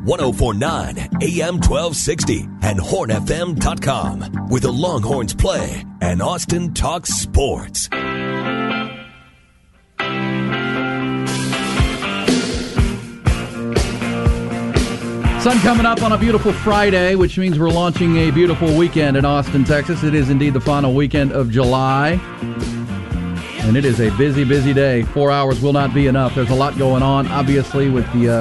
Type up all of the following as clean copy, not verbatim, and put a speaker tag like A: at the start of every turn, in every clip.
A: 1049 AM 1260 and hornfm.com, where the Longhorns play and Austin talks sports.
B: Sun coming up on a beautiful Friday, which means we're launching a beautiful weekend in Austin, Texas. It is indeed the final weekend of July, and it is a busy, busy day. 4 hours will not be enough. There's a lot going on, obviously, with the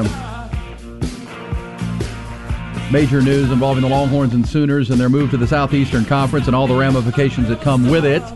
B: major news involving the Longhorns and Sooners and their move to the Southeastern Conference and all the ramifications that come with it.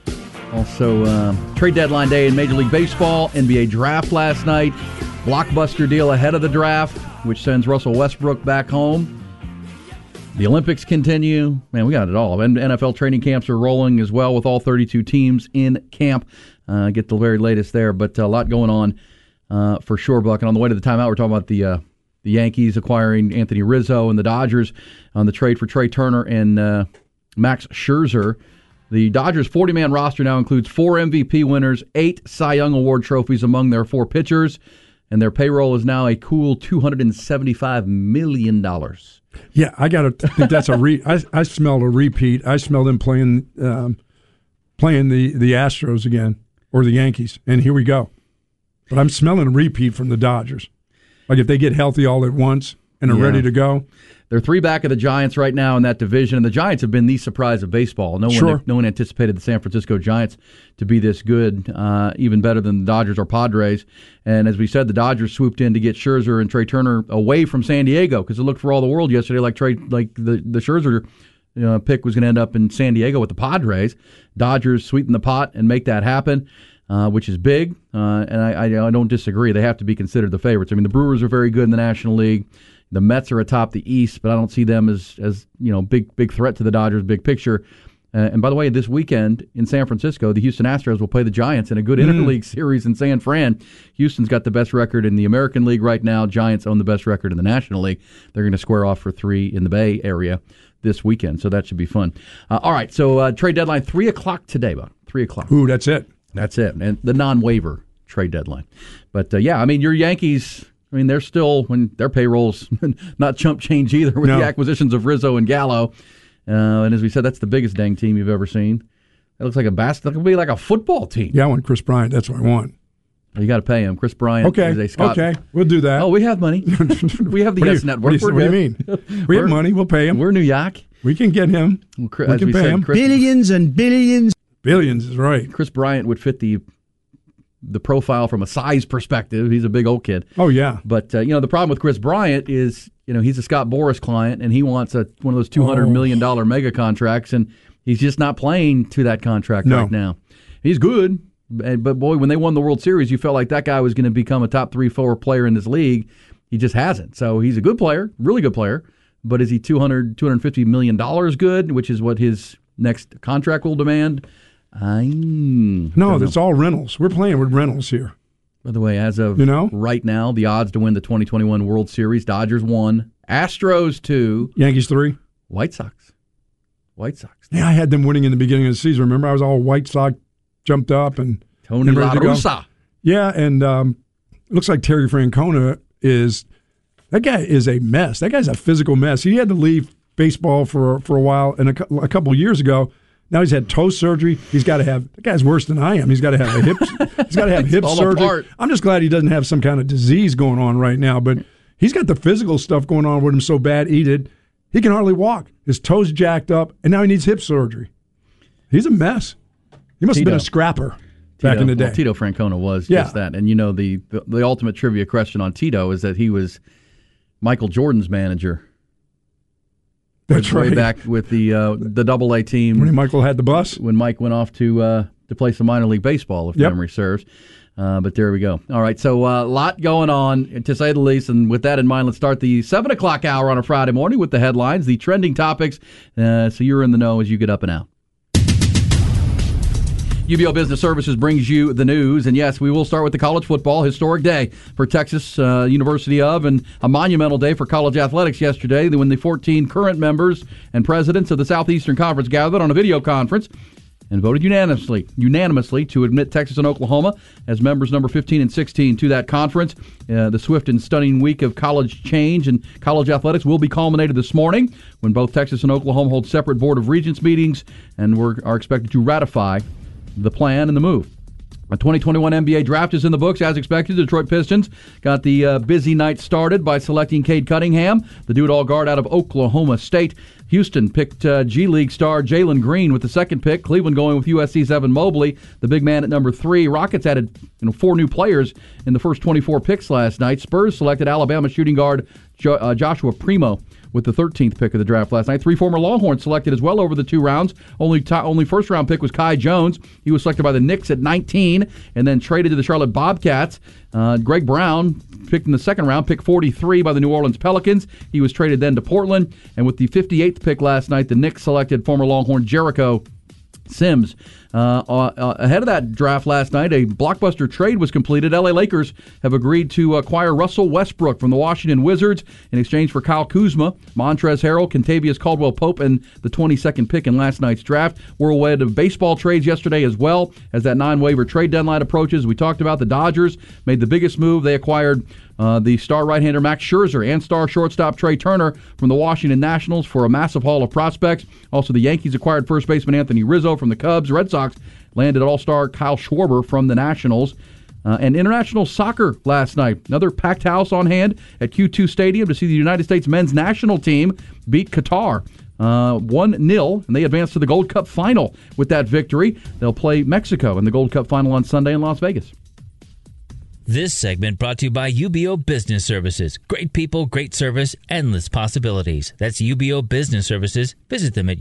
B: Also, trade deadline day in Major League Baseball, NBA draft last night, blockbuster deal ahead of the draft, which sends Russell Westbrook back home. The Olympics continue. Man, we got it all. And NFL training camps are rolling as well with all 32 teams in camp. Get the very latest there, but a lot going on for sure, Buck. And on the way to the timeout, we're talking about the Yankees acquiring Anthony Rizzo and the Dodgers on the trade for Trey Turner and Max Scherzer. The Dodgers' 40-man roster now includes 4 MVP winners, 8 Cy Young Award trophies among their 4 pitchers, and their payroll is now a cool $275 million.
C: Yeah, I got to think that's I smelled a repeat. I smelled them playing the Astros again, or the Yankees, and here we go. But I'm smelling a repeat from the Dodgers. Like if they get healthy all at once and are ready to go.
B: They're 3 back of the Giants right now in that division, and the Giants have been the surprise of baseball. No one anticipated the San Francisco Giants to be this good, even better than the Dodgers or Padres. And as we said, the Dodgers swooped in to get Scherzer and Trey Turner away from San Diego because it looked for all the world yesterday like the Scherzer pick was going to end up in San Diego with the Padres. Dodgers sweeten the pot and make that happen. Which is big, and I don't disagree. They have to be considered the favorites. I mean, the Brewers are very good in the National League. The Mets are atop the East, but I don't see them as big threat to the Dodgers' big picture. And by the way, this weekend in San Francisco, the Houston Astros will play the Giants in a good interleague series in San Fran. Houston's got the best record in the American League right now. Giants own the best record in the National League. They're going to square off for 3 in the Bay Area this weekend, so that should be fun. All right, so trade deadline 3 o'clock today, Bob. 3 o'clock.
C: Ooh, that's it.
B: That's it, and the non-waiver trade deadline. But, I mean, your Yankees, they're still, when their payroll's not chump change either with the acquisitions of Rizzo and Gallo. And as we said, that's the biggest dang team you've ever seen. It looks like that could be like a football team.
C: Yeah, I want Chris Bryant. That's what I want.
B: You got to pay him. Chris Bryant is a Scott.
C: Okay, we'll do that.
B: Oh, we have money. We have the Yes Network.
C: What do you mean? We have money. We'll pay him.
B: We're New York.
C: We can get him. We can pay him.
D: Billions and billions.
C: Billions is right.
B: Chris Bryant would fit the profile from a size perspective. He's a big old kid.
C: Oh, yeah.
B: But, the problem with Chris Bryant is, he's a Scott Boras client, and he wants one of those $200 million mega contracts, and he's just not playing to that contract right now. He's good, but, boy, when they won the World Series, you felt like that guy was going to become a top 3-4 player in this league. He just hasn't. So he's a good player, really good player, but is he $250 million good, which is what his next contract will demand?
C: No, it's all rentals. We're playing with rentals here.
B: By the way, as of right now, the odds to win the 2021 World Series: Dodgers 1, Astros 2,
C: Yankees 3,
B: White Sox.
C: Yeah, I had them winning in the beginning of the season. Remember, I was all White Sox jumped up and
B: Tony La Russa.
C: Yeah, and it looks like Terry Francona that guy is a mess. That guy's a physical mess. He had to leave baseball for a while, and a couple of years ago. Now he's had toe surgery. He's got to have. The guy's worse than I am. He's got to have a hip. He's got to have hip surgery. Apart. I'm just glad he doesn't have some kind of disease going on right now. But he's got the physical stuff going on with him so bad. He can hardly walk. His toes jacked up, and now he needs hip surgery. He's a mess. He must have been a scrapper back in the day.
B: Well, Tito Francona was just that. And the ultimate trivia question on Tito is that he was Michael Jordan's manager.
C: That's right.
B: Way back with the Double-A team.
C: When Michael had the bus?
B: When Mike went off to play some minor league baseball, if memory serves. But there we go. All right, so a lot going on, to say the least. And with that in mind, let's start the 7 o'clock hour on a Friday morning with the headlines, the trending topics, so you're in the know as you get up and out. UBEO Business Services brings you the news, and yes, we will start with the college football. Historic day for Texas University of, and a monumental day for college athletics yesterday when the 14 current members and presidents of the Southeastern Conference gathered on a video conference and voted unanimously to admit Texas and Oklahoma as members number 15 and 16 to that conference. The swift and stunning week of college change and college athletics will be culminated this morning when both Texas and Oklahoma hold separate Board of Regents meetings and are expected to ratify the plan and the move. A 2021 NBA draft is in the books, as expected. The Detroit Pistons got the busy night started by selecting Cade Cunningham, the do-it-all guard out of Oklahoma State. Houston picked G League star Jalen Green with the second pick. Cleveland going with USC's Evan Mobley, the big man at number 3. Rockets added 4 new players in the first 24 picks last night. Spurs selected Alabama shooting guard Joshua Primo with the 13th pick of the draft last night. 3 former Longhorns selected as well over the 2 rounds. Only first-round pick was Kai Jones. He was selected by the Knicks at 19 and then traded to the Charlotte Bobcats. Greg Brown, picked in the second round, pick 43 by the New Orleans Pelicans. He was traded then to Portland. And with the 58th pick last night, the Knicks selected former Longhorn Jericho Sims. Ahead of that draft last night, a blockbuster trade was completed. LA Lakers have agreed to acquire Russell Westbrook from the Washington Wizards in exchange for Kyle Kuzma, Montrezl Harrell, Kentavious Caldwell-Pope, and the 22nd pick in last night's draft. Whirlwind of baseball trades yesterday as well as that 9-waiver trade deadline approaches. We talked about the Dodgers made the biggest move. They acquired the star right-hander Max Scherzer and star shortstop Trey Turner from the Washington Nationals for a massive haul of prospects. Also, the Yankees acquired first baseman Anthony Rizzo from the Cubs. Red Sox landed all-star Kyle Schwarber from the Nationals. And international soccer last night. Another packed house on hand at Q2 Stadium to see the United States men's national team beat Qatar 1-0, and they advance to the Gold Cup final with that victory. They'll play Mexico in the Gold Cup final on Sunday in Las Vegas.
D: This segment brought to you by UBO Business Services. Great people, great service, endless possibilities. That's UBO Business Services. Visit them at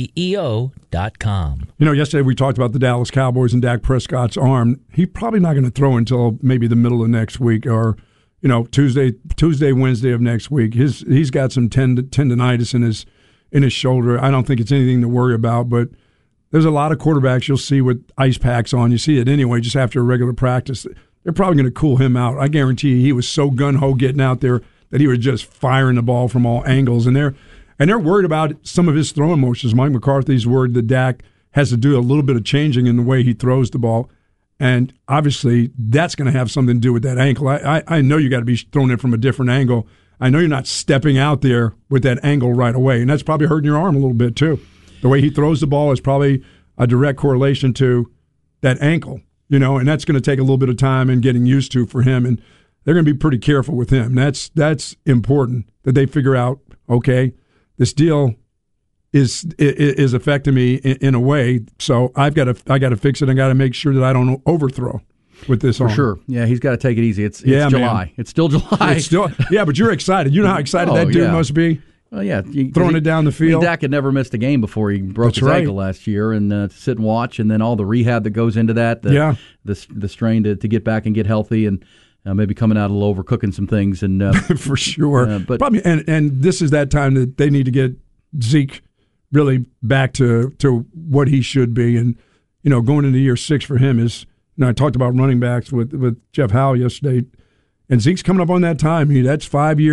D: ubeo.com.
C: You know, yesterday we talked about the Dallas Cowboys and Dak Prescott's arm. He's probably not going to throw until maybe the middle of next week or, Tuesday, Wednesday of next week. He's got some tendonitis in his shoulder. I don't think it's anything to worry about, but there's a lot of quarterbacks you'll see with ice packs on. You see it anyway just after a regular practice. They're probably going to cool him out. I guarantee you he was so gung-ho getting out there that he was just firing the ball from all angles. And they're worried about some of his throwing motions. Mike McCarthy's worried that Dak has to do a little bit of changing in the way he throws the ball. And obviously that's going to have something to do with that ankle. I know you got to be throwing it from a different angle. I know you're not stepping out there with that angle right away. And that's probably hurting your arm a little bit too. The way he throws the ball is probably a direct correlation to that ankle. And that's going to take a little bit of time and getting used to for him. And they're going to be pretty careful with him. That's important that they figure out, okay, this deal is affecting me in a way, so I got to fix it. I got to make sure that I don't overthrow with this arm.
B: For sure. Yeah, he's got to take it easy. It's July. Man. It's still July.
C: But you're excited. You know how excited that dude must be?
B: Well, yeah.
C: Throwing it down the field.
B: Dak had never missed a game before he broke his ankle last year, and to sit and watch, and then all the rehab that goes into that, the strain to get back and get healthy, and maybe coming out a little overcooking some things. And
C: for sure. But probably, and this is that time that they need to get Zeke really back to what he should be. And, going into year 6 for him is, I talked about running backs with Jeff Howell yesterday. And Zeke's coming up on that time. That's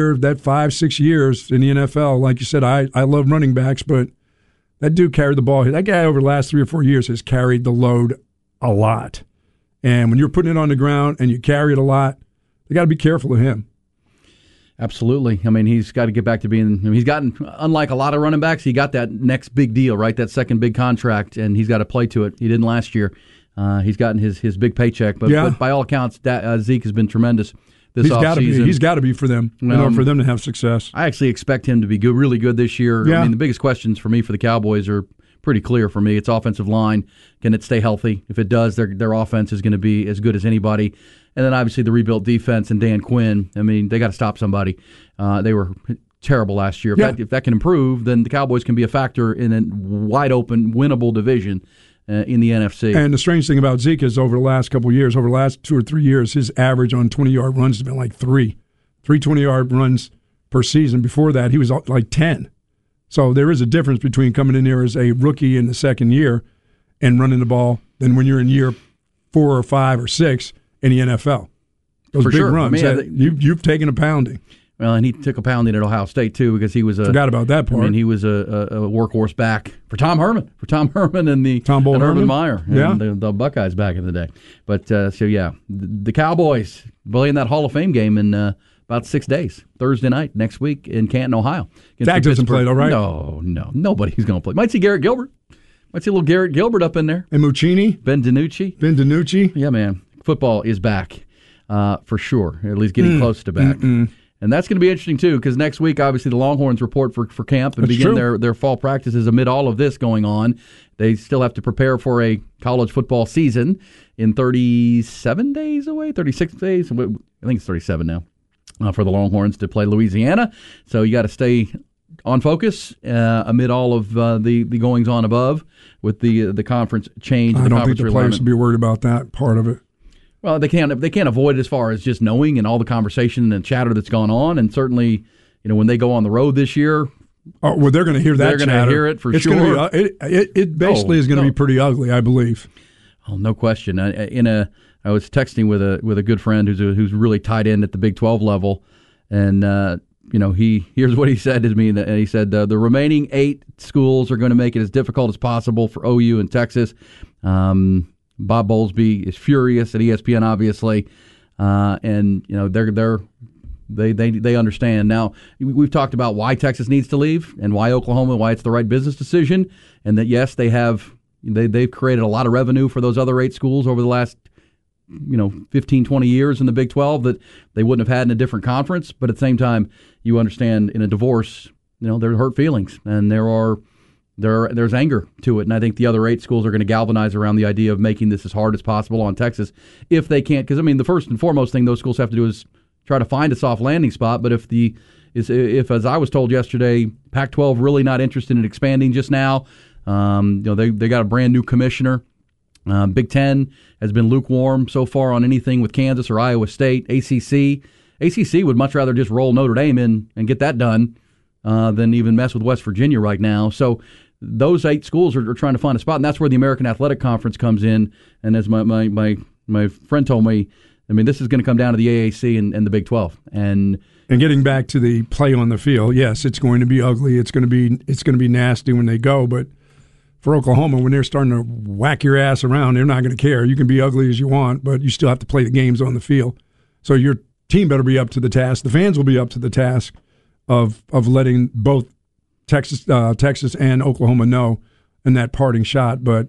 C: 5-6 years in the NFL. Like you said, I love running backs, but that dude carried the ball. That guy over the last 3 or 4 years has carried the load a lot. And when you're putting it on the ground and you carry it a lot, they got to be careful of him.
B: Absolutely. I mean, he's got to get back to he's gotten, unlike a lot of running backs, he got that next big deal, right? That second big contract, and he's got to play to it. He didn't last year. He's gotten his big paycheck, but by all accounts, Zeke has been tremendous. He's got to be for them in order for them to have success. I actually expect him to be good, really good this year.
C: Yeah.
B: I mean, the biggest questions for me for the Cowboys are pretty clear for me. It's offensive line. Can it stay healthy? If it does, their offense is going to be as good as anybody. And then obviously the rebuilt defense and Dan Quinn. I mean, they got to stop somebody. They were terrible last year. If that can improve, then the Cowboys can be a factor in a wide open, winnable division in the NFC.
C: And the strange thing about Zeke is over the last couple of years, over the last 2 or 3 years, his average on 20-yard runs has been like 3 20-yard runs per season. Before that, he was like 10. So there is a difference between coming in here as a rookie in the second year and running the ball than when you're in year 4 or 5 or 6 in the NFL. Those big runs, you've taken a pounding.
B: Well, and he took a pounding at Ohio State too because he was
C: forgot about that part.
B: I mean, he was a workhorse back for Tom Herman and the
C: Tom Bull
B: and Urban
C: Herman?
B: Meyer and the Buckeyes back in the day. But the Cowboys playing that Hall of Fame game in about 6 days, Thursday night next week in Canton, Ohio.
C: Dak doesn't play, though, right?
B: No, nobody's going to play. Might see Garrett Gilbert. Might see a little Garrett Gilbert up in there.
C: And Muccini?
B: Ben DiNucci. Yeah, man. Football is back for sure, at least getting close to back. And that's going to be interesting, too, because next week, obviously, the Longhorns report for camp and begin their fall practices amid all of this going on. They still have to prepare for a college football season in 37 days away, 36 days. I think it's 37 now for the Longhorns to play Louisiana. So you got to stay on focus amid all of the goings-on above with the conference change.
C: I don't think the players should be worried about that part of it.
B: Well, they can't avoid it as far as just knowing and all the conversation and chatter that's gone on, and certainly, when they go on the road this year,
C: they're going to hear that.
B: They're going to hear it for sure.
C: It basically is going to be pretty ugly, I believe.
B: Oh, no question. I was texting with a good friend who's really tied in at the Big 12 level, and here's what he said to me. And he said the remaining 8 schools are going to make it as difficult as possible for OU and Texas. Bob Bowlesby is furious at ESPN, obviously, and they understand. Now, we've talked about why Texas needs to leave and why Oklahoma, why it's the right business decision, and that yes, they've created a lot of revenue for those other 8 schools over the last 15, 20 years in the Big 12 that they wouldn't have had in a different conference. But at the same time, you understand in a divorce, there are hurt feelings, and there's anger to it, and I think the other 8 schools are going to galvanize around the idea of making this as hard as possible on Texas if they can't. Because the first and foremost thing those schools have to do is try to find a soft landing spot. But if as I was told yesterday, Pac-12 really not interested in expanding just now. They got a brand new commissioner. Big Ten has been lukewarm so far on anything with Kansas or Iowa State. ACC would much rather just roll Notre Dame in and get that done than even mess with West Virginia right now. So those 8 schools are trying to find a spot, and that's where the American Athletic Conference comes in. And as my friend told me, this is going to come down to the AAC and the Big 12. And
C: getting back to the play on the field, yes, it's going to be ugly. It's going to be nasty when they go. But for Oklahoma, when they're starting to whack your ass around, they're not going to care. You can be ugly as you want, but you still have to play the games on the field. So your team better be up to the task. The fans will be up to the task of letting both Texas and Oklahoma know in that parting shot. But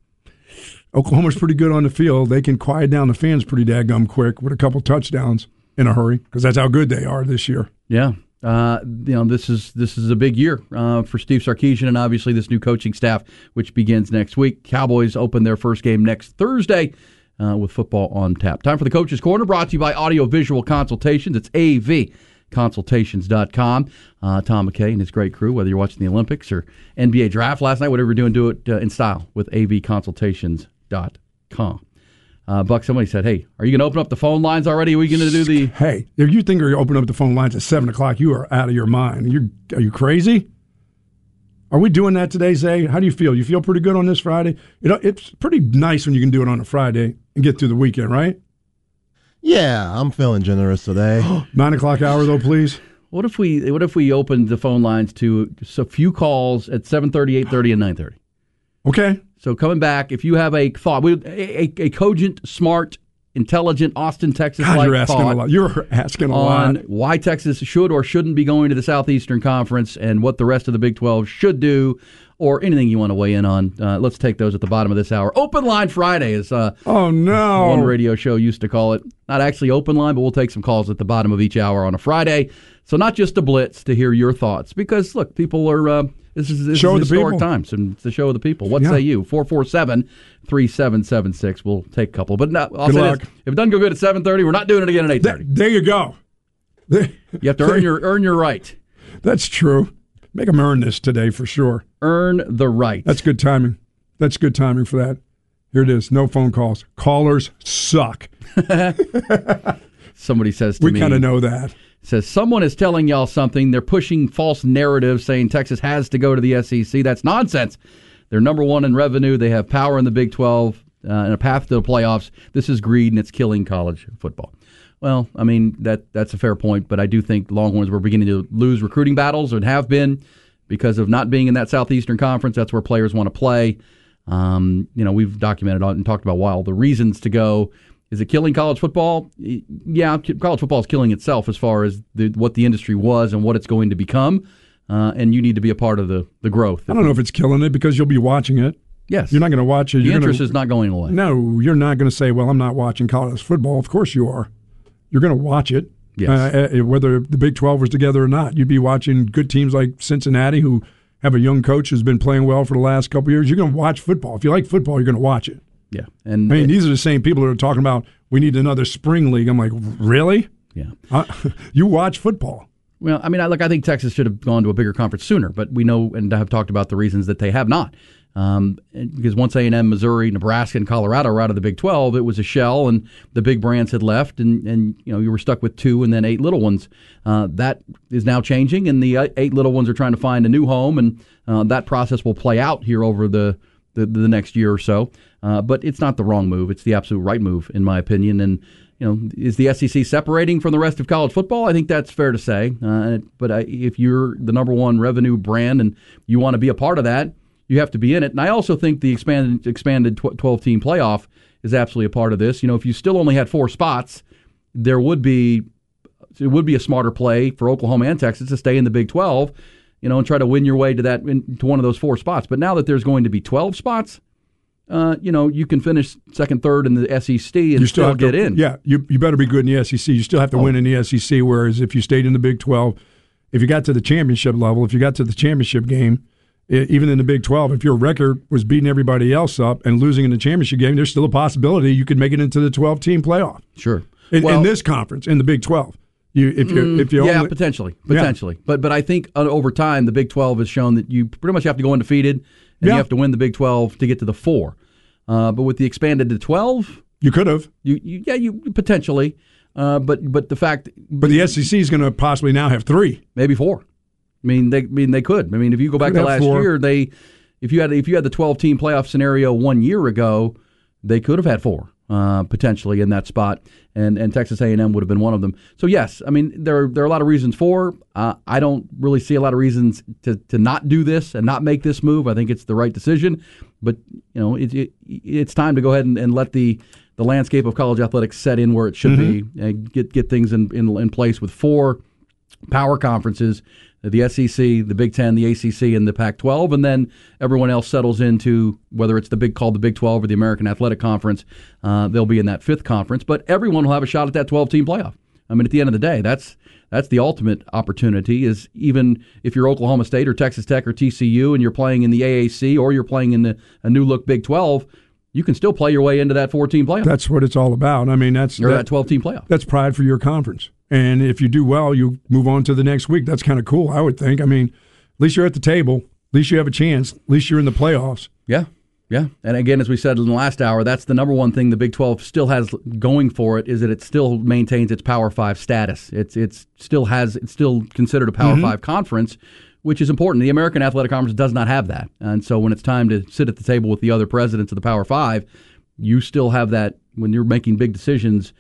C: Oklahoma's pretty good on the field. They can quiet down the fans pretty daggum quick with a couple touchdowns in a hurry because that's how good they are this year.
B: Yeah. This is a big year for Steve Sarkisian and obviously this new coaching staff, which begins next week. Cowboys open their first game next Thursday with football on tap. Time for the Coach's Corner, brought to you by Audio Visual Consultations. It's avconsultations.com. Tom McKay and his great crew, whether you're watching the Olympics or NBA draft last night, whatever you're doing, do it in style with avconsultations.com. Buck, somebody said, hey, are you going to open up the phone lines already? Are we going to do the...
C: Hey, if you think you're going to open up the phone lines at 7 o'clock, you are out of your mind. Are you crazy? Are we doing that today, Zay? How do you feel? You feel pretty good on this Friday? It's pretty nice when you can do it on a Friday and get through the weekend, right?
E: Yeah, I'm feeling generous today.
C: 9 o'clock hour, though, please.
B: What if we opened the phone lines to a few calls at 7:30, 8:30, and 9:30?
C: Okay.
B: So coming back, if you have a thought, a cogent, smart, intelligent Austin, Texas-like
C: you're asking a lot. You're asking a lot
B: on why Texas should or shouldn't be going to the Southeastern Conference and what the rest of the Big 12 should do, or anything you want to weigh in on. Let's take those at the bottom of this hour. Open Line Friday is one radio show used to call it. Not actually open line, but we'll take some calls at the bottom of each hour on a Friday. So not just a blitz to hear your thoughts, because look, people are. This is historic times, and it's the show of the people. What say you? 447-3776. We'll take a couple, but I'll say this. If it doesn't go good at 7:30, we're not doing it again at 8:30.
C: There you go.
B: You have to earn your right.
C: That's true. Make them earn this today for sure.
B: Earn the right.
C: That's good timing. That's good timing for that. Here it is. No phone calls. Callers suck.
B: Somebody says to me.
C: We kind of know that.
B: Says someone is telling y'all something. They're pushing false narratives saying Texas has to go to the SEC. That's nonsense. They're number one in revenue. They have power in the Big 12 and a path to the playoffs. This is greed, and it's killing college football. Well, I mean, that's a fair point, but I do think Longhorns were beginning to lose recruiting battles and have been because of not being in that Southeastern Conference. That's where players want to play. We've documented and talked about why all the reasons to go. Is it killing college football? Yeah, college football is killing itself as far as what the industry was and what it's going to become, and you need to be a part of the growth.
C: I don't know if it's killing it because you'll be watching it.
B: Yes.
C: You're not going to watch it.
B: The interest is not going away.
C: No, you're not going to say, well, I'm not watching college football. Of course you are. You're going to watch it,
B: yes.
C: Whether the Big 12 was together or not. You'd be watching good teams like Cincinnati who have a young coach who's been playing well for the last couple of years. You're going to watch football. If you like football, you're going to watch it.
B: Yeah. And
C: these are the same people that are talking about we need another spring league. I'm like, really?
B: Yeah.
C: You watch football.
B: Well, I mean, I think Texas should have gone to a bigger conference sooner, but we know and have talked about the reasons that they have not. Because once A&M, Missouri, Nebraska, and Colorado were out of the Big 12, it was a shell, and the big brands had left, and you were stuck with 2 and then 8 little ones. That is now changing, and the 8 little ones are trying to find a new home, and that process will play out here over the next year or so. But it's not the wrong move; it's the absolute right move, in my opinion. And is the SEC separating from the rest of college football? I think that's fair to say. But if you're the number one revenue brand and you want to be a part of that, you have to be in it. And I also think the expanded 12-team playoff is absolutely a part of this. If you still only had 4 spots, it would be a smarter play for Oklahoma and Texas to stay in the Big 12, and try to win your way to one of those 4 spots. But now that there's going to be 12 spots, you can finish second, third in the SEC and still get in.
C: Yeah, you better be good in the SEC. You still have to win in the SEC, whereas if you stayed in the Big 12, if you got to the championship level, if you got to the championship game, even in the Big 12, if your record was beating everybody else up and losing in the championship game, there's still a possibility you could make it into the 12-team playoff.
B: Sure.
C: In this conference, in the Big 12.
B: Potentially. Yeah. But I think over time, the Big 12 has shown that you pretty much have to go undefeated, and you have to win the Big 12 to get to the 4. But with the expanded to 12,
C: you could have.
B: You potentially. But the fact.
C: But the SEC is going to possibly now have 3,
B: maybe 4. I mean, they could. I mean, if you go back to last year, if you had the 12-team playoff scenario 1 year ago, they could have had 4 potentially in that spot, and Texas A&M would have been one of them. So yes, I mean there are a lot of reasons for. I don't really see a lot of reasons to not do this and not make this move. I think it's the right decision, but it's time to go ahead and let the landscape of college athletics set in where it should be, and get things in place with 4 power conferences. The SEC, the Big Ten, the ACC, and the Pac-12, and then everyone else settles into whether it's called the Big 12 or the American Athletic Conference. They'll be in that 5th conference, but everyone will have a shot at that 12-team playoff. I mean, at the end of the day, that's the ultimate opportunity. Is even if you're Oklahoma State or Texas Tech or TCU and you're playing in the AAC or you're playing in a new look Big 12, you can still play your way into that 4-team playoff.
C: That's what it's all about. I mean, that
B: 12-team playoff.
C: That's pride for your conference. And if you do well, you move on to the next week. That's kind of cool, I would think. I mean, at least you're at the table. At least you have a chance. At least you're in the playoffs.
B: Yeah. And again, as we said in the last hour, that's the number one thing the Big 12 still has going for it, is that it still maintains its Power 5 status. It's still considered a Power 5 conference, which is important. The American Athletic Conference does not have that. And so when it's time to sit at the table with the other presidents of the Power 5, you still have that when you're making big decisions.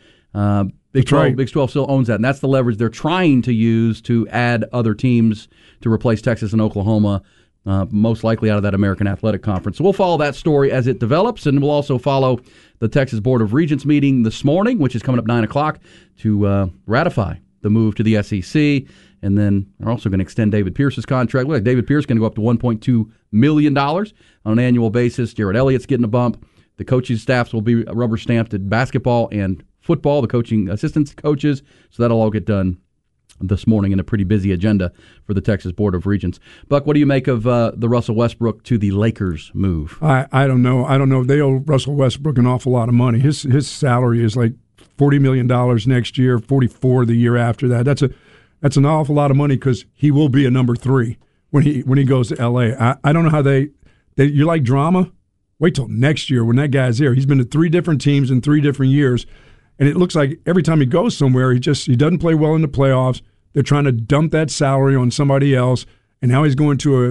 B: Big 12 still owns that, and that's the leverage they're trying to use to add other teams to replace Texas and Oklahoma, most likely out of that American Athletic Conference. So we'll follow that story as it develops, and we'll also follow the Texas Board of Regents meeting this morning, which is coming up 9 o'clock, to ratify the move to the SEC. And then they're also going to extend David Pierce's contract. Look, David Pierce is going to go up to $1.2 million on an annual basis. Jared Elliott's getting a bump. The coaching staffs will be rubber stamped at basketball and football, the coaching assistants coaches. So that'll all get done this morning in a pretty busy agenda for the Texas Board of Regents. Buck, what do you make of the Russell Westbrook to the Lakers move?
C: I don't know. They owe Russell Westbrook an awful lot of money. His salary is like $40 million next year, $44 the year after that. That's an awful lot of money because he will be a number 3 when he goes to L.A. I don't know how they you like drama? Wait till next year when that guy's there. He's been to 3 different teams in 3 different years. And it looks like every time he goes somewhere, he doesn't play well in the playoffs. They're trying to dump that salary on somebody else, and now he's going to a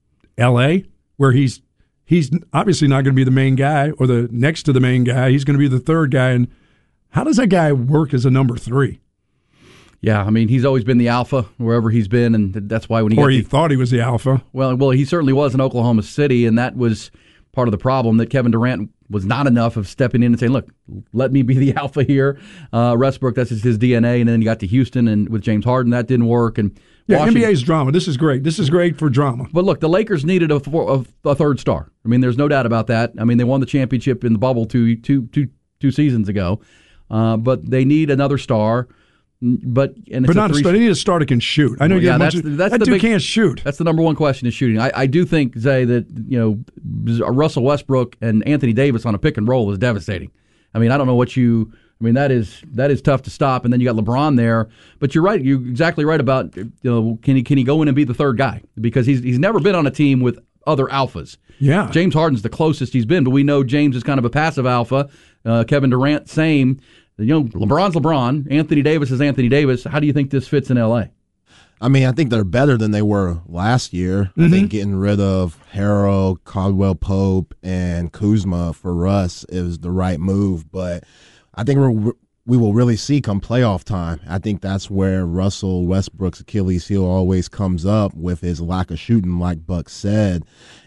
C: L.A. where he's obviously not going to be the main guy or the next to the main guy. He's going to be the third guy, and How does that guy work as a number 3?
B: Yeah, I mean, he's always been the alpha wherever he's been, and that's why when
C: he thought he was the alpha.
B: Well, he certainly was in Oklahoma City, and that was part of the problem, that Kevin Durant was not enough of stepping in and saying, look, let me be the alpha here. Westbrook, that's just his DNA, and then you got to Houston and with James Harden, that didn't work. And
C: NBA's drama. This is great. This is great for drama.
B: But look, the Lakers needed a third star. I mean, there's no doubt about that. I mean, they won the championship in the bubble two seasons ago, but they need another star. But
C: not a star. They need a star that can shoot. I know that dude can't shoot.
B: That's the number one question is shooting. I do think, Zay, that Russell Westbrook and Anthony Davis on a pick and roll is devastating. I mean, I don't know what you. I mean, that is tough to stop. And then you got LeBron there. But you're right. You're exactly right about can he go in and be the third guy, because he's never been on a team with other alphas.
C: Yeah,
B: James Harden's the closest he's been, but we know James is kind of a passive alpha. Kevin Durant, same. LeBron's LeBron. Anthony Davis is Anthony Davis. How do you think this fits in L.A.?
E: I mean, I think they're better than they were last year. Mm-hmm. I think getting rid of Harrell, Caldwell Pope, and Kuzma for Russ is the right move. But I think we will really see come playoff time. I think that's where Russell Westbrook's Achilles heel always comes up with his lack of shooting, like Buck said.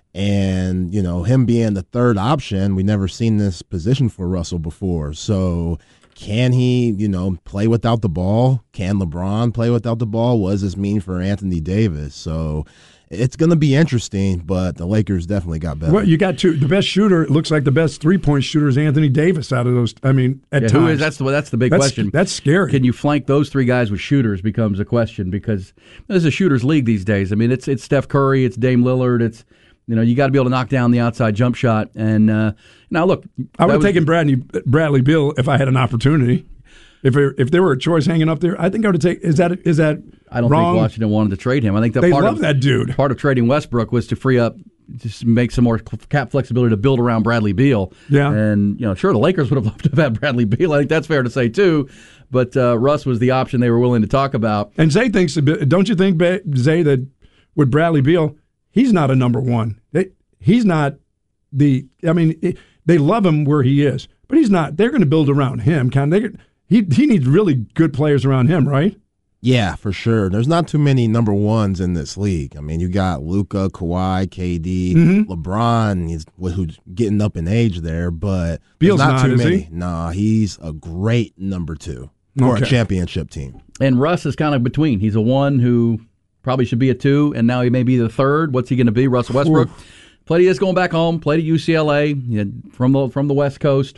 E: And, him being the third option, we never seen this position for Russell before. So can he, play without the ball? Can LeBron play without the ball? What does this mean for Anthony Davis? So it's going to be interesting, but the Lakers definitely got better.
C: Well, you got the best shooter. It looks like the best three-point shooter is Anthony Davis out of those. I mean, at times.
B: Who is? That's the big question.
C: That's scary.
B: Can you flank those three guys with shooters becomes a question, because there's a shooters league these days. I mean, it's Steph Curry, it's Dame Lillard, it's you got to be able to knock down the outside jump shot. And now, look,
C: I would have taken Bradley Beal if I had an opportunity. If there were a choice hanging up there, I think I would have taken. Is that
B: I don't
C: wrong?
B: think Washington wanted to trade him. I think that
C: they love that dude.
B: Part of trading Westbrook was to free up, just make some more cap flexibility to build around Bradley Beal.
C: Yeah,
B: and sure, the Lakers would have loved to have had Bradley Beal. I think that's fair to say too. But Russ was the option they were willing to talk about.
C: And Zay thinks, don't you think, Zay, that with Bradley Beal, he's not a number one. He's not the. I mean, they love him where he is, but he's not. They're going to build around him. He needs really good players around him, right?
E: Yeah, for sure. There's not too many number ones in this league. I mean, you got Luka, Kawhi, KD, LeBron, who's getting up in age there, but
C: Beal's
E: not too many.
C: He?
E: Nah, he's a great number 2 for a championship team.
B: And Russ is kind of between. He's a 1 who probably should be a 2, and now he may be the 3rd. What's he going to be? Russell Westbrook. Played years going back home. Played at UCLA from the West Coast.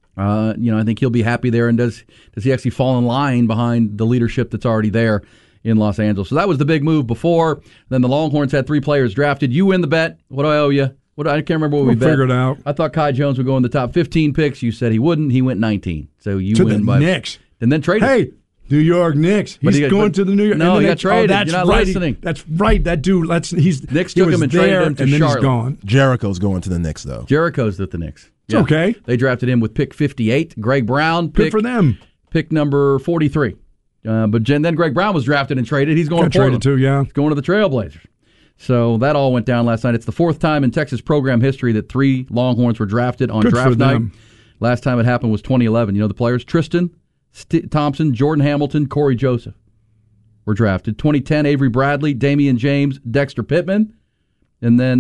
B: I think he'll be happy there. And does he actually fall in line behind the leadership that's already there in Los Angeles? So that was the big move before. Then the Longhorns had 3 players drafted. You win the bet. What do I owe you? I can't remember what we bet.
C: We'll figure it out.
B: I thought Kai Jones would go in the top 15 picks. You said he wouldn't. He went 19. So you
C: to
B: win
C: the
B: by
C: Knicks.
B: And then traded.
C: Hey, New York Knicks. He's going to the New York.
B: No, he got traded.
C: That's
B: You're not
C: right.
B: listening.
C: That's right. That dude.
B: Knicks took him and traded him to
C: and then
B: Charlotte.
C: He's gone.
E: Jericho's going to the Knicks, though.
B: Jericho's at the Knicks.
C: It's okay.
B: They drafted him with pick 58. Greg Brown.
C: Good for them.
B: Pick number 43. But then Greg Brown was drafted and traded. He's going to Portland.
C: Traded too, yeah.
B: He's going to the Trailblazers. So that all went down last night. It's the 4th time in Texas program history that 3 Longhorns were drafted on draft night. Last time it happened was 2011. You know the players? Tristan Thompson, Jordan Hamilton, Corey Joseph were drafted. 2010, Avery Bradley, Damian James, Dexter Pittman. And then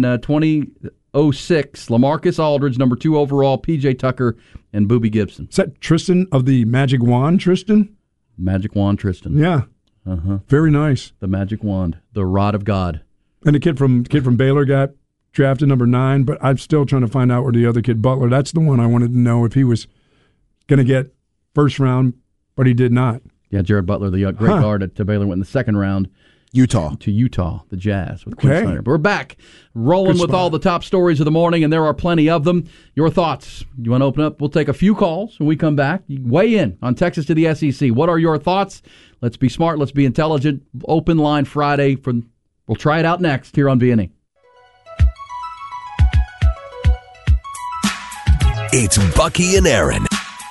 B: 2006, LaMarcus Aldridge, number 2 overall, P.J. Tucker, and Boobie Gibson.
C: Is that Tristan of the Magic Wand, Tristan?
B: Magic Wand Tristan.
C: Yeah. Very nice.
B: The Magic Wand, the Rod of God.
C: And the kid from Baylor got drafted number 9, but I'm still trying to find out where the other kid, Butler, that's the one I wanted to know if he was going to get first round, but he did not. Yeah,
B: Jared Butler, the great guard at Baylor, went in the 2nd round. To Utah, the Jazz with Quinn Snyder. But we're back, rolling with all the top stories of the morning, and there are plenty of them. Your thoughts? You want to open up? We'll take a few calls when we come back. You weigh in on Texas to the SEC. What are your thoughts? Let's be smart. Let's be intelligent. Open line Friday. We'll try it out next here on B&E.
A: It's Bucky and Aaron.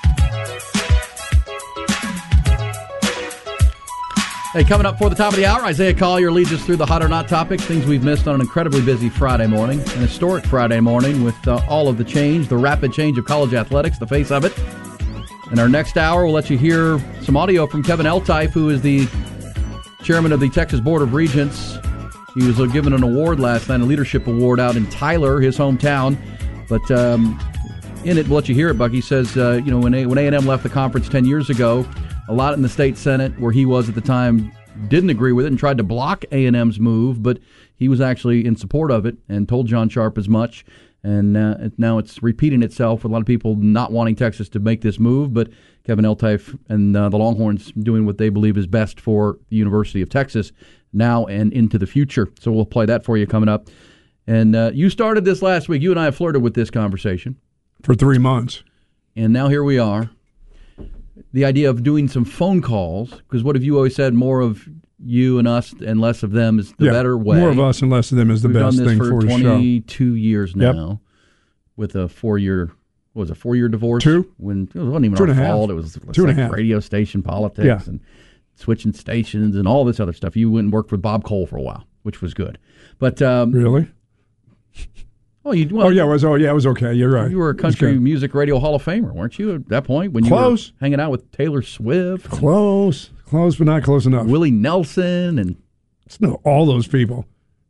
B: Hey, coming up for the top of the hour, Isaiah Collier leads us through the hot or not topics, things we've missed on an incredibly busy Friday morning, an historic Friday morning with all of the change, the rapid change of college athletics, the face of it. In our next hour, we'll let you hear some audio from Kevin Eltife, who is the chairman of the Texas Board of Regents. He was given an award last night, a leadership award out in Tyler, his hometown. But in it, we'll let you hear it, Buck. He says, when A&M left the conference 10 years ago, a lot in the state Senate, where he was at the time, didn't agree with it and tried to block A&M's move, but he was actually in support of it and told John Sharp as much. And now it's repeating itself with a lot of people not wanting Texas to make this move, but Kevin Eltife and the Longhorns doing what they believe is best for the University of Texas now and into the future. So we'll play that for you coming up. And you started this last week. You and I have flirted with this conversation.
C: For 3 months.
B: And now here we are. The idea of doing some phone calls, because what have you always said, more of you and us and less of them is the better way.
C: More of us and less of them is the best thing for the show. We've done this for 22
B: years now with a 4-year, what was it, 4-year divorce?
C: 2?
B: When it wasn't even our fault. It was 2.5. Radio station politics and switching stations and all this other stuff. You went and worked with Bob Cole for a while, which was good. But
C: really?
B: It
C: was okay. You're right.
B: You were a country music radio Hall of Famer, weren't you, at that point? When
C: Close.
B: You were hanging out with Taylor Swift.
C: Close, but not close enough.
B: Willie Nelson and
C: all those people.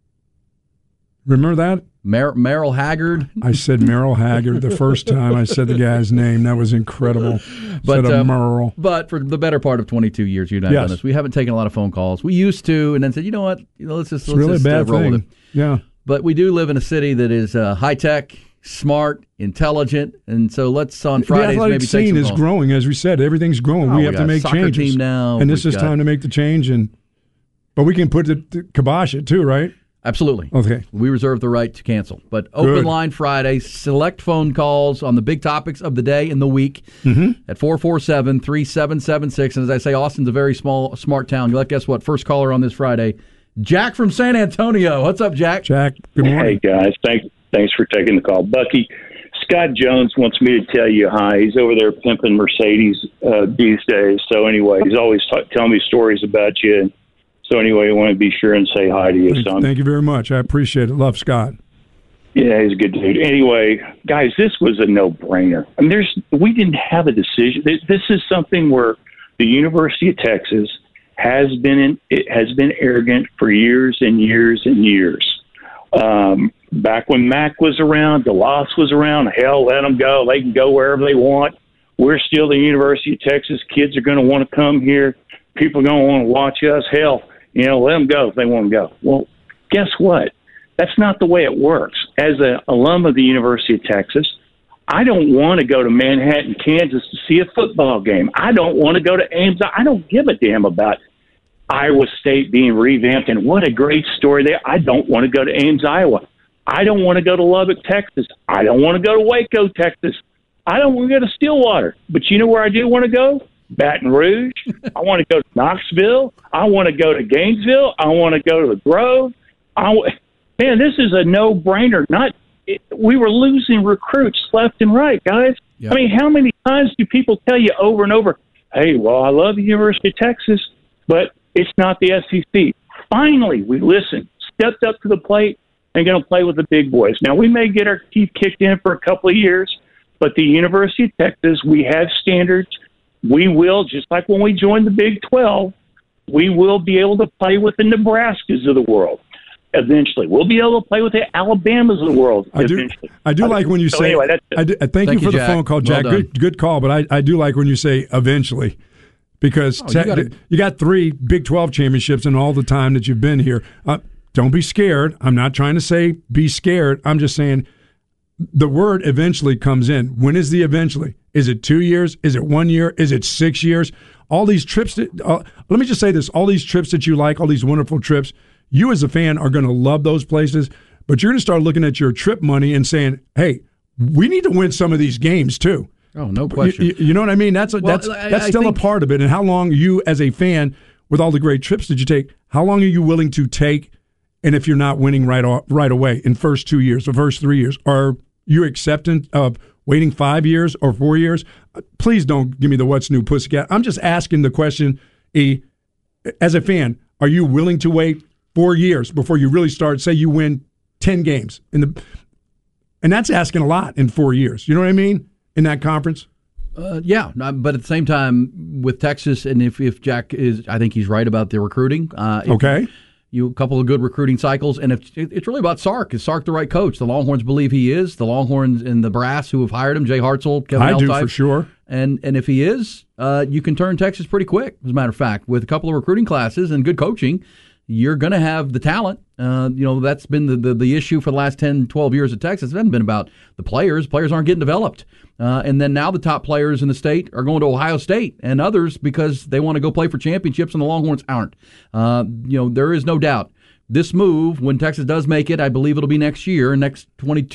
C: Remember that?
B: Merrill Haggard.
C: I said Merrill Haggard the first time I said the guy's name. That was incredible.
B: But
C: Merle.
B: But for the better part of 22 years, you and I have done this. We haven't taken a lot of phone calls. We used to, and then said, you know what? Let's just roll with it.
C: Yeah.
B: But we do live in a city that is high-tech, smart, intelligent, and so let's on Fridays maybe take some calls.
C: The athletic scene is growing, as we said. Everything's growing. We have to make changes.
B: Team now,
C: and this is time to make the change. But we can put the kibosh it too, right?
B: Absolutely.
C: Okay.
B: We reserve the right to cancel. But open line Friday, select phone calls on the big topics of the day and the week at 447-3776. And as I say, Austin's a very smart town. Guess what? First caller on this Friday, Jack from San Antonio. What's up, Jack?
C: Jack, good morning.
F: Hey, guys. Thanks for taking the call. Bucky, Scott Jones wants me to tell you hi. He's over there pimping Mercedes these days. So anyway, he's always telling me stories about you. So anyway, I want to be sure and say hi to you, son.
C: Thank you very much. I appreciate it. Love Scott.
F: Yeah, he's a good dude. Anyway, guys, this was a no-brainer. I mean, we didn't have a decision. This is something where the University of Texas has been arrogant for years and years and years. Back when Mac was around, DeLoss was around, hell, let them go. They can go wherever they want. We're still the University of Texas. Kids are going to want to come here. People are going to want to watch us. Hell, let them go if they want to go. Well, guess what? That's not the way it works. As an alum of the University of Texas, I don't want to go to Manhattan, Kansas to see a football game. I don't want to go to Ames. I don't give a damn about Iowa State being revamped, and what a great story there. I don't want to go to Ames, Iowa. I don't want to go to Lubbock, Texas. I don't want to go to Waco, Texas. I don't want to go to Stillwater. But you know where I do want to go? Baton Rouge. I want to go to Knoxville. I want to go to Gainesville. I want to go to the Grove. Man, this is a no-brainer. We were losing recruits left and right, guys. Yep. I mean, how many times do people tell you over and over, hey, well, I love the University of Texas, but it's not the SEC. Finally, we listened, stepped up to the plate, and going to play with the big boys. Now, we may get our teeth kicked in for a couple of years, but the University of Texas, we have standards. We will, just like when we joined the Big 12, we will be able to play with the Nebraskas of the world eventually. We'll be able to play with the Alabamas of the world eventually.
C: I do like when you say,
F: anyway,
C: thank you for the
B: Jack.
C: phone call, Jack.
B: Well
C: good call, but I do like when you say eventually. Because you got 3 Big 12 championships in all the time that you've been here. Don't be scared. I'm not trying to say be scared. I'm just saying the word eventually comes in. When is the eventually? Is it 2 years? Is it 1 year? Is it 6 years? All these trips. Let me just say this. All these trips that you like, all these wonderful trips, you as a fan are going to love those places, but you're going to start looking at your trip money and saying, hey, we need to win some of these games too.
B: Oh, no question.
C: You know what I mean? That's still a part of it. And how long you as a fan, with all the great trips that you take, how long are you willing to take? And if you're not winning right away in first 2 years or first 3 years, are you acceptant of waiting 5 years or 4 years? Please don't give me the what's new pussycat. I'm just asking the question, as a fan, are you willing to wait 4 years before you really start, say you win 10 games? And that's asking a lot in 4 years. You know what I mean? In that conference?
B: But at the same time, with Texas, and if Jack is, I think he's right about the recruiting.
C: Okay.
B: A couple of good recruiting cycles, and it's really about Sark. Is Sark the right coach? The Longhorns believe he is. The Longhorns and the brass who have hired him, Jay Hartzell, Kevin Eltife.
C: I do for sure.
B: And if he is, you can turn Texas pretty quick. As a matter of fact, with a couple of recruiting classes and good coaching, you're going to have the talent. That's been the issue for the last 10, 12 years at Texas. It hasn't been about the players. Players aren't getting developed. And then now the top players in the state are going to Ohio State and others because they want to go play for championships, and the Longhorns aren't. There is no doubt. This move, when Texas does make it, I believe it'll be next year, next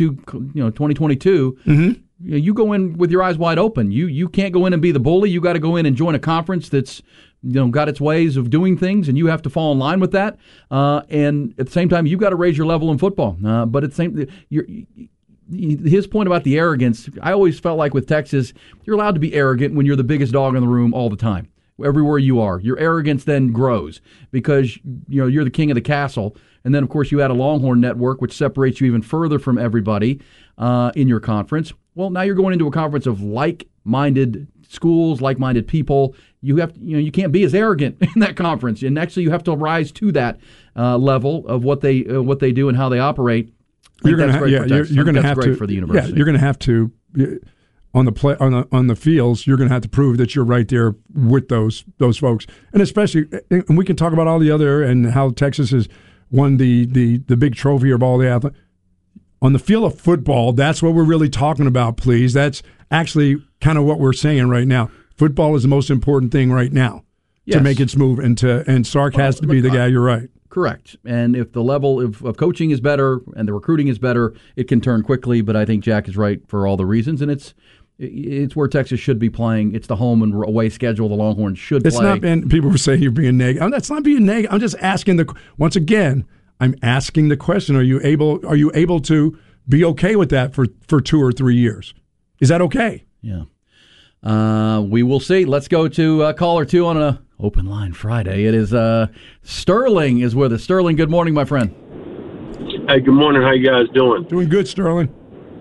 B: 2022. Mm-hmm. You go in with your eyes wide open. You can't go in and be the bully. You got to go in and join a conference that's got its ways of doing things, and you have to fall in line with that. And at the same time, you've got to raise your level in football. But at the same, his point about the arrogance, I always felt like with Texas, you're allowed to be arrogant when you're the biggest dog in the room all the time. Everywhere you are, your arrogance then grows because you're the king of the castle. And then, of course, you add a Longhorn network, which separates you even further from everybody in your conference. Well, now you're going into a conference of like-minded schools, like-minded people. You have you can't be as arrogant in that conference, and actually you have to rise to that level of what they do and how they operate. You're going to
C: have to for the university. Yeah, you're going to have to. On the fields, you're going to have to prove that you're right there with those folks, and especially, and we can talk about all the other and how Texas has won the big trophy of all the athletes. On the field of football, that's what we're really talking about. Please, that's actually kind of what we're saying right now. Football is the most important thing right now to make its move, and Sark has to be the guy. You're right.
B: Correct. And if the level of coaching is better and the recruiting is better, it can turn quickly. But I think Jack is right for all the reasons, and it's where Texas should be playing. It's the home and away schedule the Longhorns should play.
C: It's not been. People were saying you're being negative. That's not being negative. I'm just asking once again. I'm asking the question: Are you able to be okay with that for 2 or 3 years? Is that okay?
B: Yeah. We will see. Let's go to caller 2 on a open line Friday. It is Sterling is with us. Sterling, good morning, my friend.
G: Hey, good morning. How you guys doing?
C: Doing good, Sterling.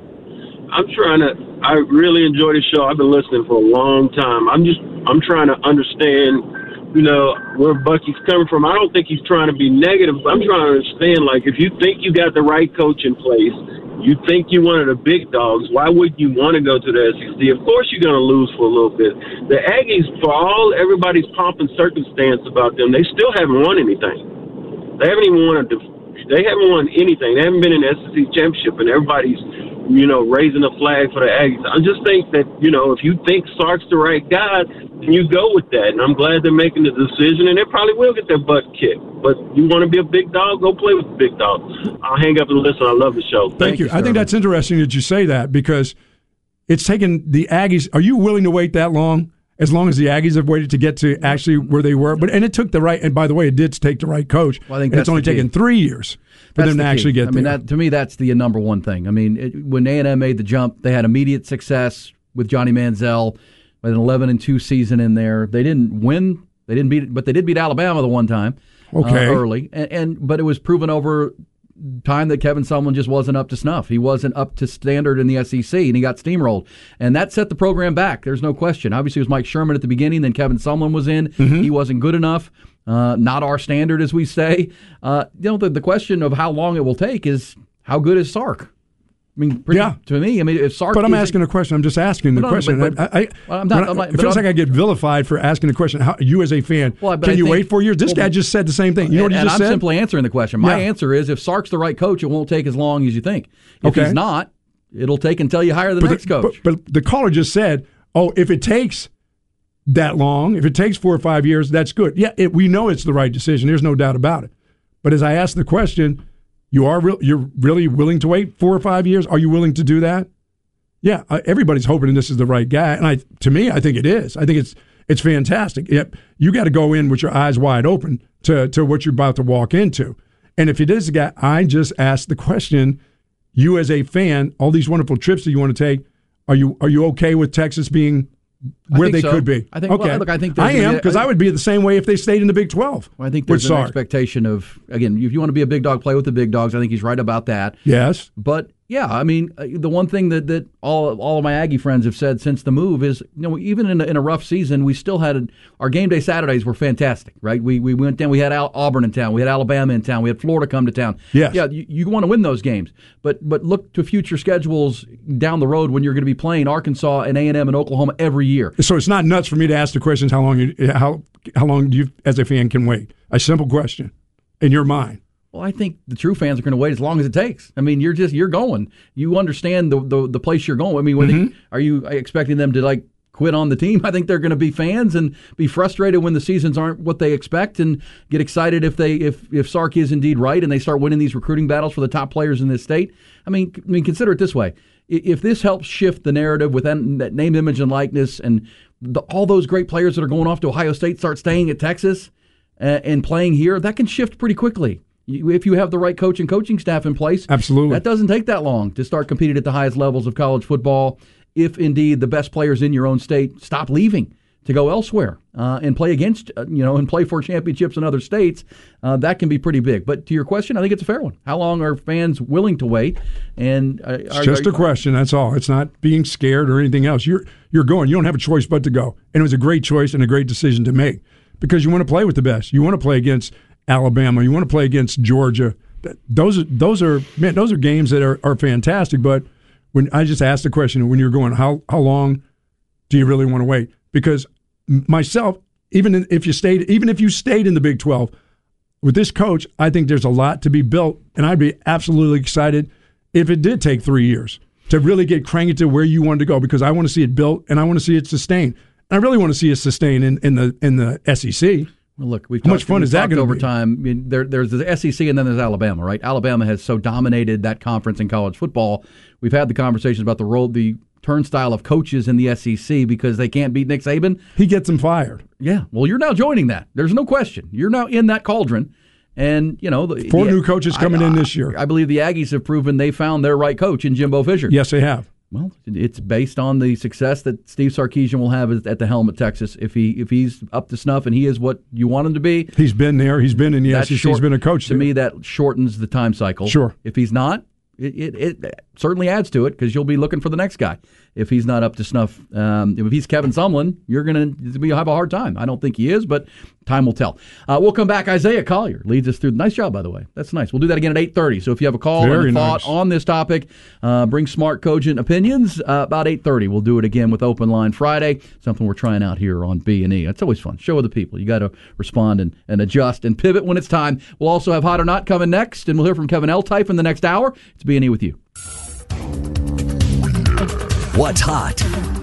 G: I really enjoy the show. I've been listening for a long time. I'm trying to understand, where Bucky's coming from. I don't think he's trying to be negative. I'm trying to understand, like, if you think you got the right coach in place, you think you one of the big dogs, why would you want to go to the SEC? Of course you're going to lose for a little bit. The Aggies, for all everybody's pomp and circumstance about them, they still haven't won anything. They haven't won anything. They haven't been in the SEC championship, and everybody's, raising a flag for the Aggies. I just think that, if you think Sark's the right guy, then you go with that. And I'm glad they're making the decision, and they probably will get their butt kicked. But you want to be a big dog, go play with the big dog. I'll hang up and listen. I love the show.
C: Thank you. I think that's interesting that you say that because it's taken the Aggies. Are you willing to wait that long? As long as the Aggies have waited to get to actually where they were. And it took the right, and by the way, it did take the right coach. Well, I think it's only taken 3 years for them to actually get there.
B: To me, that's the number one thing. I mean, when A&M made the jump, they had immediate success with Johnny Manziel with an 11-2 season in there. They didn't win. They didn't beat, but they did beat Alabama the one time early. But it was proven over time that Kevin Sumlin just wasn't up to snuff. He wasn't up to standard in the SEC, and he got steamrolled. And that set the program back. There's no question. Obviously, it was Mike Sherman at the beginning, then Kevin Sumlin was in. Mm-hmm. He wasn't good enough. Not our standard, as we say. The question of how long it will take is how good is Sark? I mean, to me, if Sark.
C: But I'm asking a question. I'm just asking the question. It feels like I get vilified for asking the question. How, you as a fan, can you wait 4 years? This guy just said the same thing. You know what he just said?
B: I'm simply answering the question. My answer is if Sark's the right coach, it won't take as long as you think. If he's not, it'll take until you hire the next coach.
C: But the caller just said, if it takes that long, if it takes 4 or 5 years, that's good. Yeah, we know it's the right decision. There's no doubt about it. But as I asked the question, you're really willing to wait 4 or 5 years? Are you willing to do that? Yeah, everybody's hoping this is the right guy, and I think it is. I think it's fantastic. You got to go in with your eyes wide open to what you're about to walk into. And if it is the guy, I just asked the question. You as a fan, all these wonderful trips that you want to take, are you okay with Texas being where they could be?
B: I think. Okay. Well, look, I think
C: I am because I would be the same way if they stayed in the Big 12.
B: Well, I think there's an expectation of, again, if you want to be a big dog, play with the big dogs. I think he's right about that.
C: Yes,
B: but Yeah, I mean, the one thing that all of my Aggie friends have said since the move is, even in a rough season, we still had our game day Saturdays were fantastic, right? We went down, we had Auburn in town, we had Alabama in town, we had Florida come to town.
C: Yes.
B: Yeah, you want to win those games, but look to future schedules down the road when you're going to be playing Arkansas and A&M and Oklahoma every year.
C: So it's not nuts for me to ask the questions how long do you as a fan can wait? A simple question in your mind.
B: Well, I think the true fans are going to wait as long as it takes. I mean, you're going. You understand the place you're going. I mean, are you expecting them to quit on the team? I think they're going to be fans and be frustrated when the seasons aren't what they expect, and get excited if Sark is indeed right and they start winning these recruiting battles for the top players in this state. I mean, consider it this way: if this helps shift the narrative with that name, image, and likeness, and all those great players that are going off to Ohio State start staying at Texas and playing here, that can shift pretty quickly. If you have the right coach and coaching staff in place,
C: absolutely,
B: that doesn't take that long to start competing at the highest levels of college football. If indeed the best players in your own state stop leaving to go elsewhere and play against, and play for championships in other states, that can be pretty big. But to your question, I think it's a fair one. How long are fans willing to wait? And
C: it's just a question. That's all. It's not being scared or anything else. You're going. You don't have a choice but to go. And it was a great choice and a great decision to make because you want to play with the best. You want to play against Alabama, you want to play against Georgia. Those are games that are fantastic. But when I just asked the question, when you're going, how long do you really want to wait? Because myself, even if you stayed in the Big 12 with this coach, I think there's a lot to be built, and I'd be absolutely excited if it did take 3 years to really get cranked to where you wanted to go. Because I want to see it built and I want to see it sustained. And I really want to see it sustained in the SEC.
B: Well, look,
C: how much fun is that going to be?
B: Over time, I mean, there's the SEC and then there's Alabama, right? Alabama has so dominated that conference in college football. We've had the conversations about the turnstile of coaches in the SEC because they can't beat Nick Saban.
C: He gets them fired.
B: Yeah, well, you're now joining that. There's no question. You're now in that cauldron. And,
C: four new coaches coming in this year.
B: I believe the Aggies have proven they found their right coach in Jimbo Fisher.
C: Yes, they have.
B: Well, it's based on the success that Steve Sarkisian will have at the helm at Texas. If he's up to snuff and he is what you want him to be.
C: He's been there. He's been in the SEC. He's been a coach there.
B: To me, that shortens the time cycle.
C: Sure.
B: If he's not, it certainly adds to it because you'll be looking for the next guy. If he's not up to snuff, if he's Kevin Sumlin, you're going to have a hard time. I don't think he is, but time will tell. We'll come back. Isaiah Collier leads us through. Nice job, by the way. That's nice. We'll do that again at 8:30. So if you have a call or a thought on this topic, bring smart, cogent opinions. About 8:30, we'll do it again with Open Line Friday, something we're trying out here on B&E. It's always fun. Show of the people. You got to respond and adjust and pivot when it's time. We'll also have Hot or Not coming next, and we'll hear from Kevin L-Type in the next hour. It's B&E with you.
A: What's hot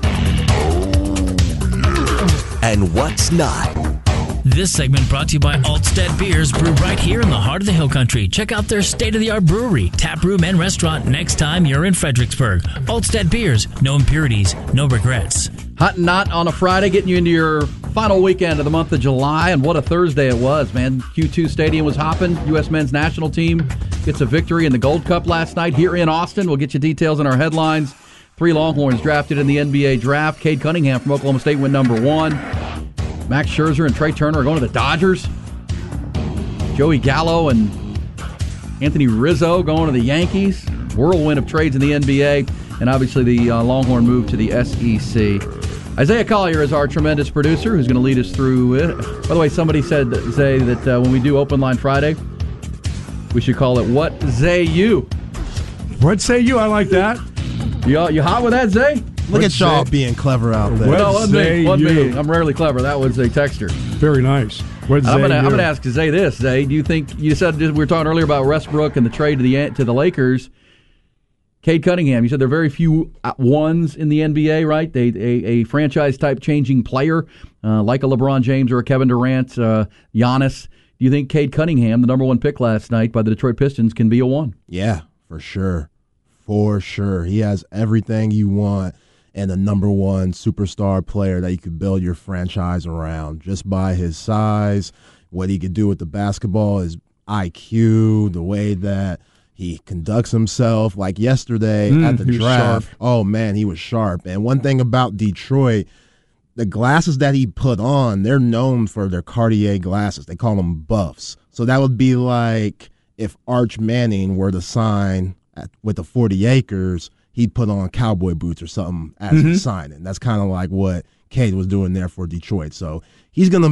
A: and what's not.
D: This segment brought to you by Altstead Beers, brewed right here in the heart of the Hill Country. Check out their state-of-the-art brewery, tap room, and restaurant next time you're in Fredericksburg. Altstead Beers, no impurities, no regrets.
B: Hot and Not on a Friday, getting you into your final weekend of the month of July, and what a Thursday it was, man. Q2 Stadium was hopping. U.S. men's national team gets a victory in the Gold Cup last night here in Austin. We'll get you details in our headlines. 3 Longhorns drafted in the NBA draft. Cade Cunningham from Oklahoma State went number 1. Max Scherzer and Trey Turner are going to the Dodgers. Joey Gallo and Anthony Rizzo going to the Yankees. Whirlwind of trades in the NBA. And obviously the Longhorn move to the SEC. Isaiah Collier is our tremendous producer who's going to lead us through it. By the way, somebody said, Zay, that when we do Open Line Friday, we should call it What Zay You?
C: What say you? I like that.
B: You hot with that, Zay?
E: Look at y'all being clever out there.
B: No, one me. I'm rarely clever. That was a texter.
C: Very nice. I'm
B: going to ask Zay this. Zay, do you think, you said we were talking earlier about Westbrook and the trade to the Lakers. Cade Cunningham, you said there are very few ones in the NBA, right? A franchise-type changing player like a LeBron James or a Kevin Durant, Giannis. Do you think Cade Cunningham, the number 1 pick last night by the Detroit Pistons, can be a one?
E: Yeah, for sure. For sure. He has everything you want and the number 1 superstar player that you could build your franchise around just by his size, what he could do with the basketball, his IQ, the way that he conducts himself. Like yesterday at the draft, oh, man, he was sharp. And one thing about Detroit, the glasses that he put on, they're known for their Cartier glasses. They call them buffs. So that would be like if Arch Manning were to sign with the 40 acres, he'd put on cowboy boots or something as he's signing. That's kind of like what Cade was doing there for Detroit. So he's going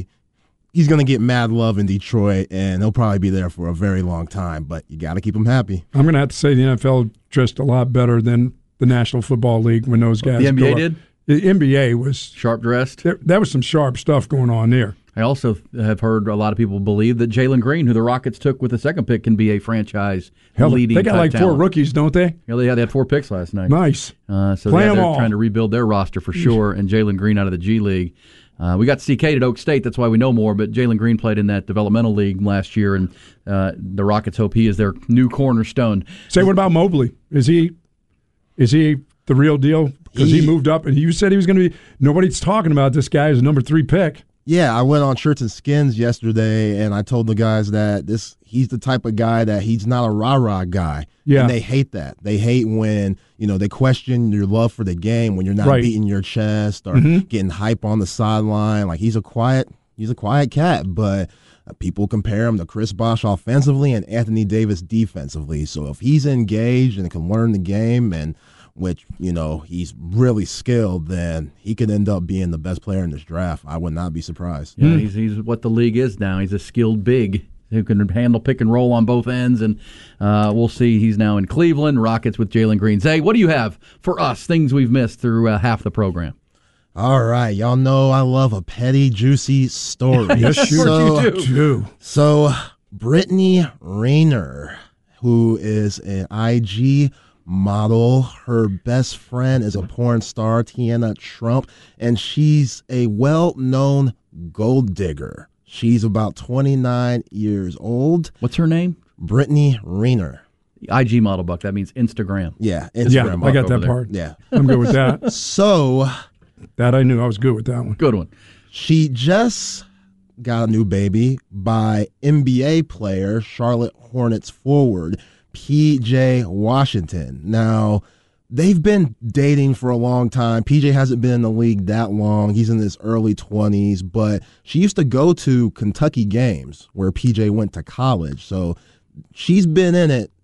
E: to get mad love in Detroit, and he'll probably be there for a very long time, but you got to keep him happy.
C: I'm going to have to say the NFL dressed a lot better than the National Football League when those guys
B: The NBA did?
C: The NBA was
B: Sharp dressed?
C: That was some sharp stuff going on there.
B: I also have heard a lot of people believe that Jalen Green, who the Rockets took with the second pick, can be a franchise leading
C: They got like
B: talent.
C: 4 rookies, don't they?
B: Yeah, they had 4 picks last night.
C: Nice.
B: So
C: Play
B: they're
C: them all.
B: trying to rebuild their roster for sure, and Jalen Green out of the G League. We got to see Cade at Oak State, that's why we know more, but Jalen Green played in that developmental league last year, and the Rockets hope he is their new cornerstone.
C: Say, what about Mobley? Is he the real deal? Because he moved up, and you said he was going to be – nobody's talking about this guy as a number 3 pick.
E: Yeah, I went on Shirts and Skins yesterday, and I told the guys that he's the type of guy that he's not a rah-rah guy.
C: Yeah.
E: And they hate that. They hate when, they question your love for the game, when you're not beating your chest or getting hype on the sideline. Like, he's a quiet cat, but people compare him to Chris Bosh offensively and Anthony Davis defensively. So if he's engaged and can learn the game, and which, he's really skilled, then he could end up being the best player in this draft. I would not be surprised.
B: Yeah, he's what the league is now. He's a skilled big who can handle pick and roll on both ends, and we'll see. He's now in Cleveland. Rockets with Jalen Green. Zay, what do you have for us, things we've missed through half the program?
E: All right. Y'all know I love a petty, juicy story.
C: Yes, you do.
E: So Brittany Renner, who is an IG model. Her best friend is a porn star, Tiana Trump, and she's a well-known gold digger. She's about 29 years old.
B: What's her name?
E: Brittany Renner.
B: IG model, Buck. That means Instagram.
E: Yeah, Instagram.
C: Yeah, I got that
B: there.
C: part.
E: Yeah.
C: I'm good with that.
E: So
C: That I knew. I was good with that one.
B: Good one.
E: she just got a new baby by NBA player, Charlotte Hornets forward, P.J. Washington. Now, they've been dating for a long time. PJ hasn't been in the league that long. He's in his early 20s, but she used to go to Kentucky games where PJ went to college. So she's been in it,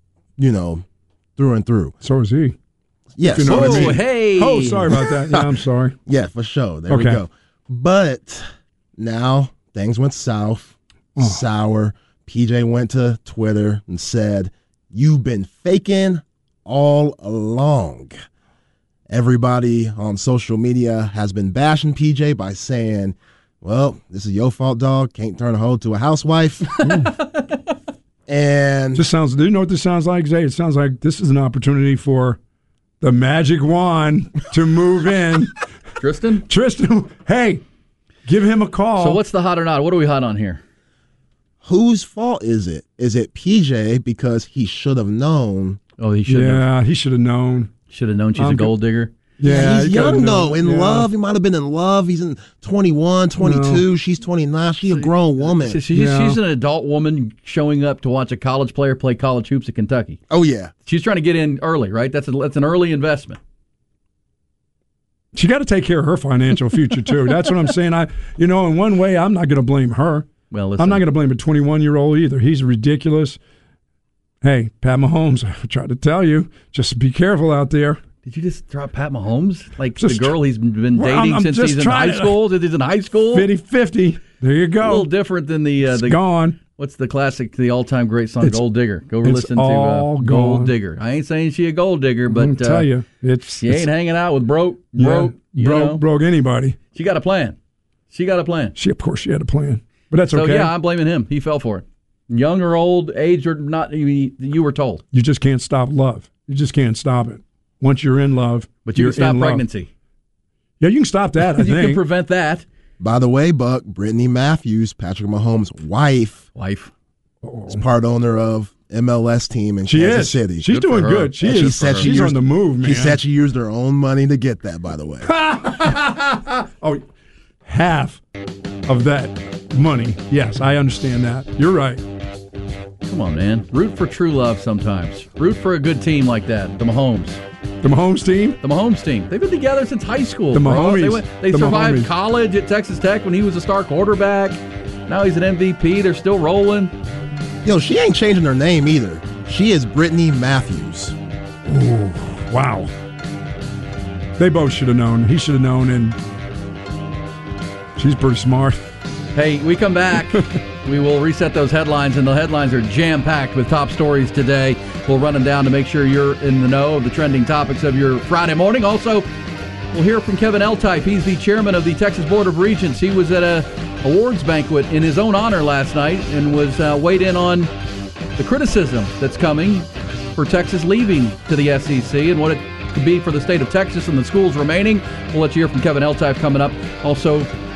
E: through and through.
C: So is he.
E: Yes.
C: You know what I mean.
B: Hey.
C: Oh, sorry about that. Yeah, I'm sorry.
E: Yeah, for sure. There we go. But now things went south, sour. PJ went to Twitter and said, "You've been faking all along." Everybody on social media has been bashing PJ by saying, "Well, this is your fault, dog. Can't turn a hoe to a housewife." And
C: This sounds. Do you know what this sounds like, Zay? It sounds like this is an opportunity for the magic wand to move in.
B: Tristan?
C: Tristan, hey, give him a call.
B: So what's the hot or not? What are we hot on here?
E: whose fault is it? Is it PJ because he should have known?
B: Oh, he should have.
C: Yeah, he should have known.
B: Should have known she's a gold digger.
C: Yeah,
E: he's
C: he could've
E: young,
C: known.
E: though. In love. He might have been in love. He's in 21, 22. She's 29. She's a grown woman.
B: She's an adult woman showing up to watch a college player play college hoops at Kentucky.
E: Oh, yeah.
B: She's trying to get in early, right? That's an early investment.
C: She got to take care of her financial future, too. That's what I'm saying. In one way, I'm not going to blame her.
B: Well, listen,
C: I'm not going to blame a 21-year-old either. He's ridiculous. Hey, Pat Mahomes, I tried to tell you, just be careful out there.
B: Did you just drop Pat Mahomes? Like
C: Just
B: the girl he's been dating
C: I'm
B: since
C: just
B: he's in
C: trying
B: high
C: to-
B: school? Since he's in high school?
C: 50-50. There you go.
B: A little different than the
C: It's gone.
B: what's the classic, the all-time great song,
C: It's-
B: Gold Digger. Go
C: it's
B: listen to
C: all gone.
B: Gold Digger. I ain't saying she a gold digger, but
C: I'm tell you,
B: she ain't hanging out with broke.
C: broke anybody.
B: She got a plan.
C: Of course, she had a plan, but that's
B: So
C: okay.
B: yeah, I'm blaming him. He fell for it. Young or old, age or not, you were told.
C: You just can't stop love. You just can't stop it. Once you're in love,
B: But you
C: you're
B: can stop
C: in love.
B: pregnancy.
C: Yeah, you can stop that. I
B: You can
C: think.
B: prevent that.
E: By the way, Buck, Brittany Matthews, Patrick Mahomes' wife, is part owner of MLS team in
C: She
E: Kansas
C: is.
E: City.
C: She's doing
B: for her.
C: good. She
E: And
C: is.
E: she said
C: She's on the move, man.
E: She said she used her own money to get that, by the way.
C: Oh, half of that money. Yes, I understand that. You're right.
B: Come on, man. Root for true love sometimes. Root for a good team like that. The Mahomes.
C: The Mahomes team.
B: The Mahomes team. They've been together since high school.
C: The
B: bro.
C: Mahomies.
B: They
C: The
B: survived
C: Mahomies.
B: college at Texas Tech when he was a star quarterback. Now he's an MVP. They're still rolling.
E: Yo, she ain't changing her name either. She is Brittany Matthews.
C: Ooh, wow. They both should have known. He should have known, and she's pretty smart.
B: Hey, we come back. We will reset those headlines, and the headlines are jam-packed with top stories today. We'll run them down to make sure you're in the know of the trending topics of your Friday morning. Also, we'll hear from Kevin Eltife. He's the chairman of the Texas Board of Regents. He was at a awards banquet in his own honor last night and was weighed in on the criticism that's coming for Texas leaving to the SEC and what it could be for the state of Texas and the schools remaining. We'll let you hear from Kevin Eltife coming up. Also,